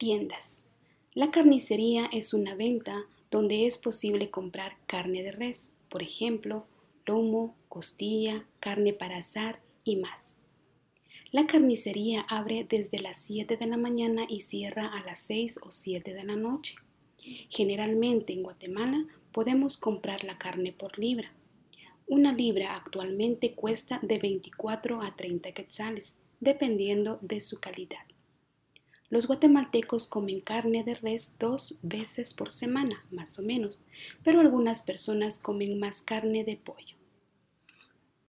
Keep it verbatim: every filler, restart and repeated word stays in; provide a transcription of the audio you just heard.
Tiendas. La carnicería es una venta donde es posible comprar carne de res, por ejemplo, lomo, costilla, carne para asar y más. La carnicería abre desde las siete de la mañana y cierra a las seis o siete de la noche. Generalmente en Guatemala podemos comprar la carne por libra. Una libra actualmente cuesta de veinticuatro a treinta quetzales, dependiendo de su calidad. Los guatemaltecos comen carne de res dos veces por semana, más o menos, pero algunas personas comen más carne de pollo.